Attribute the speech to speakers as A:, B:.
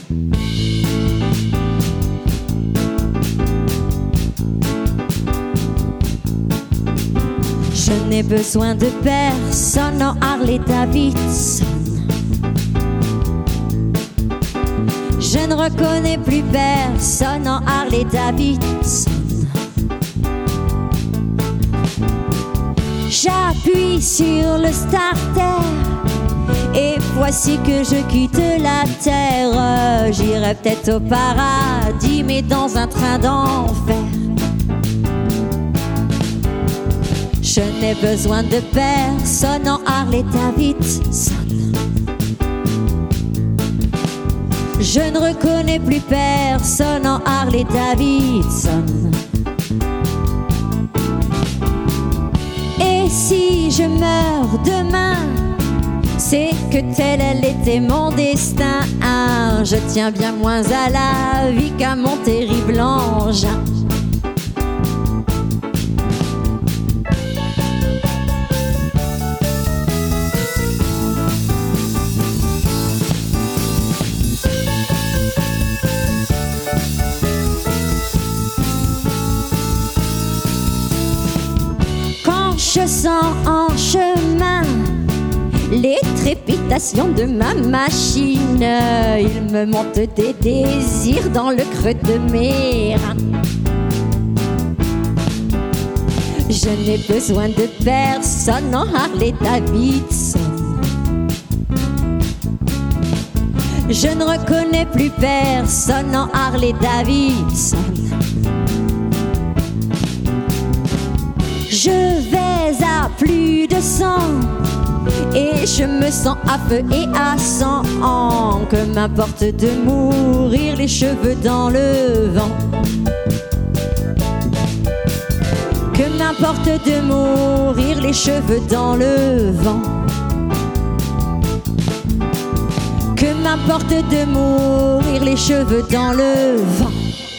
A: Je n'ai besoin de personne en Harley-Davidson. Je ne reconnais plus personne en Harley-Davidson. J'appuie sur le starter et voici que je quitte la terre. J'irai peut-être au paradis, mais dans un train d'enfer. Je n'ai besoin de personne en Harley-Davidson. Je ne reconnais plus personne en Harley-Davidson. Et si je meurs demain, c'est que tel elle était mon destin. Je tiens bien moins à la vie qu'à mon terrible engin. Je sens en chemin les trépitations de ma machine. Il me monte des désirs dans le creux de mes reins. Je n'ai besoin de personne en Harley-Davidson. Je ne reconnais plus personne en Harley-Davidson. Je vais à plus de 100 et je me sens à feu et à sang. Que m'importe de mourir les cheveux dans le vent. Que m'importe de mourir les cheveux dans le vent. Que m'importe de mourir les cheveux dans le vent.